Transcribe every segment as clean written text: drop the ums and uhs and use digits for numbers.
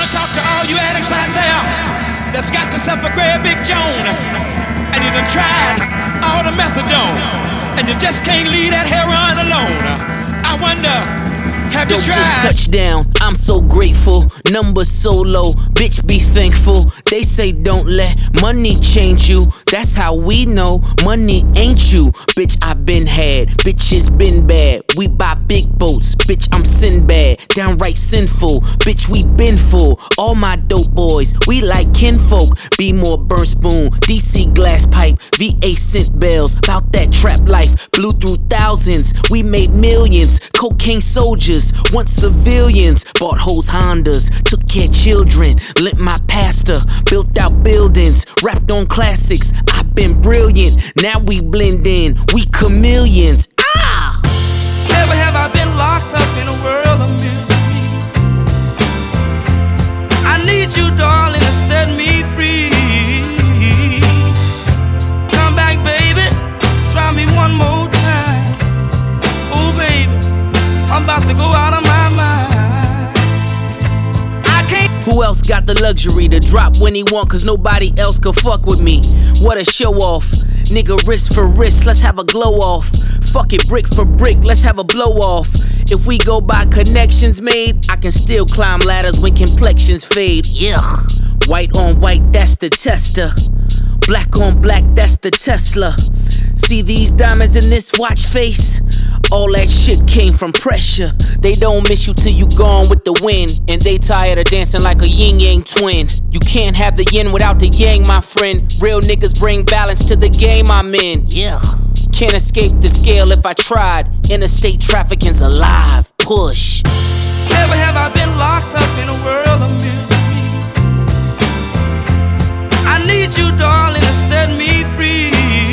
talk to all you addicts out there that's got yourself a great big Joan, and you done tried all the methadone, and you just can't leave that heroin alone. I wonder, have you Dope tried? just touched down, I'm so grateful. Numbers so low, bitch be thankful. They say don't let money change you. That's how we know money ain't you. Bitch, I been had, bitches been bad. We buy big boats, bitch, I'm Sinbad. Downright sinful, bitch, we been full. All my dope boys, we like kinfolk. Be more burn spoon, DC glass pipe, VA scent bells. Bout that trap life, blew through thousands. We made millions, cocaine soldiers, once civilians. Bought hoes Hondas, took care of children. Lent my pastor, built out buildings. Rapped on classics, I've been brilliant. Now we blend in, we chameleons. Ah! Never have I been locked up in a world of misery. I need you, darling, to set me free. Come back, baby, try me one more time. Oh, baby, I'm about to go out of my mind. I can't. Who else got the luxury to drop when he want, cause nobody else could fuck with me? What a show off. Nigga, wrist for wrist, let's have a glow off. Fuck it, brick for brick, let's have a blow off. If we go by connections made, I can still climb ladders when complexions fade. Yeah. White on white, that's the tester. Black on black, that's the Tesla. See these diamonds in this watch face? All that shit came from pressure. They don't miss you till you gone with the wind, and they tired of dancing like a yin-yang twin. You can't have the yin without the yang, my friend. Real niggas bring balance to the game I'm in. Yeah. Can't escape the scale if I tried. Interstate trafficking's alive. Push. Never have I been locked up in a world of misery. I need you, darling, to set me free.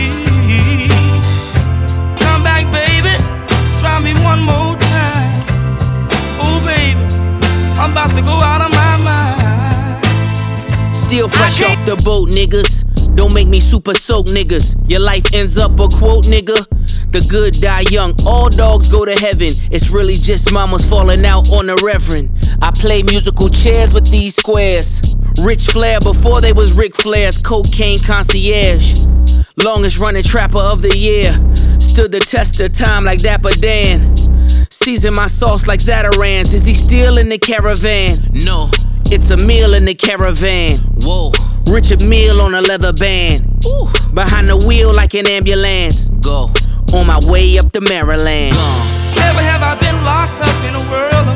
Come back, baby, try me one more time. Oh, baby, I'm about to go out of my mind. Still fresh off the boat, niggas. Don't make me super soak, niggas. Your life ends up a quote, nigga. The good die young, all dogs go to heaven. It's really just mamas falling out on the reverend. I play musical chairs with these squares. Rich Flair before they was Ric Flair's cocaine concierge. Longest running trapper of the year. Stood the test of time like Dapper Dan. Season my sauce like Zatarans. Is he still in the caravan? No, it's a meal in the caravan. Whoa. Richard Mille on a leather band. Ooh. Behind the wheel like an ambulance. Go. On my way up to Maryland. Never have I been locked up in a world of